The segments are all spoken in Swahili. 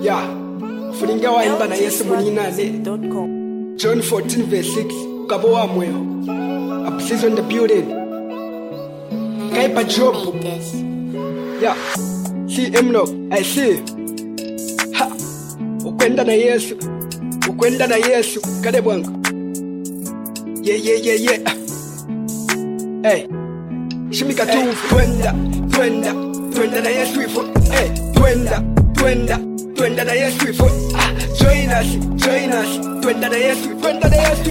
Yeah, funinga wa imba na Yesu muninane. John 14 verse 6. Kabo wa mweo. Absizwe in the building. Kaipa Job. Yeah. See Emno, I see. Ha. Ukwenda na Yesu. Ukwenda na Yesu. Kade bwangu. Yeah. Hey. Shimika tu twenda na Yesu ifo. Hey, twenda na Yesu ifo. Join us. Twenda na Yesu, twenda na Yesu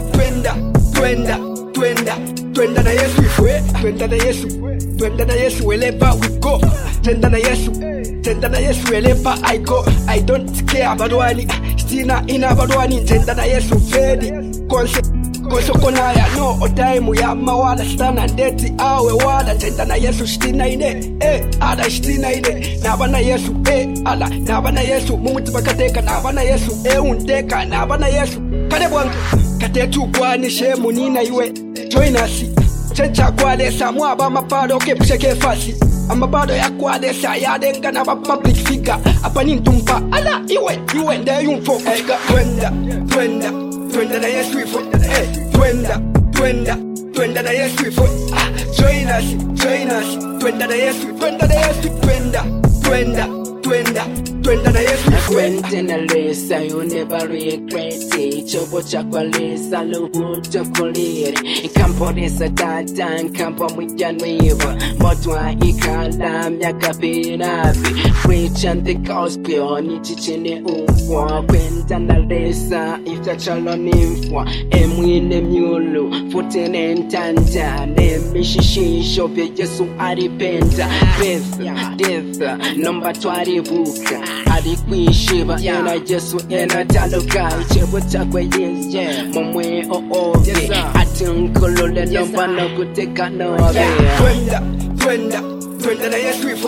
ifo. Twenda na Yesu wherever we go. Twenda na Yesu wherever I go. I don't care about wani. Stina ina about wani. Twenda na Yesu fedi. Kosokonaya no otaimu ya mawala stana ndeti awe wala tenda na Yesu shtina ine ala shtina ine nabana Yesu ala nabana Yesu mumuti bakateka nabana Yesu undeka nabana Yesu kade bwangu katetu kwani shemu nina iwe join us chencha kwale samwa ba mapado kepusheke fasi amabado ya kwale sa yadenga na ba public figure apa nintumpa ala iwe nde yumfo twenda na Yesu ifo. Twenda na Yesu ifo. Join us. Twenda na Yesu. Twenda na Yesu ifo. Kwenda lesa you never regret it. Chobo chakwa lesa luhuto kuliri. Kampo lesa tata kampo mwijanwiwa. Motwa ikala miaka pinapi. Preach and the gospel ni chichine uwa. Kwenda na lesa ifta chalo nimfwa. Emwine myulu futene ntanja. Nemishishisho vya Yesu aripenda. Death number 20 buka. Alikwishiba ena Yesu ena taluka. Chebo chakwe yeye momwe oove. Atunkolole nomba no kuteka nobe. Twenda na Yesu ifo.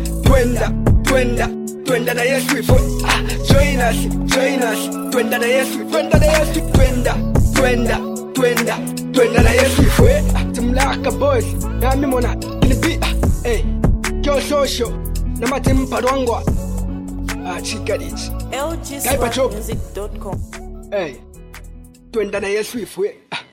Twenda na Yesu ifo. Join us. Twenda na Yesu. Twenda na Yesu ifo. Tumlaka boys. Na mimona kilipi. Kyo shosho. Na matimpa dwangwa. Chikadichi. LGSwapmusic.com. Twenda na Yesu ifo.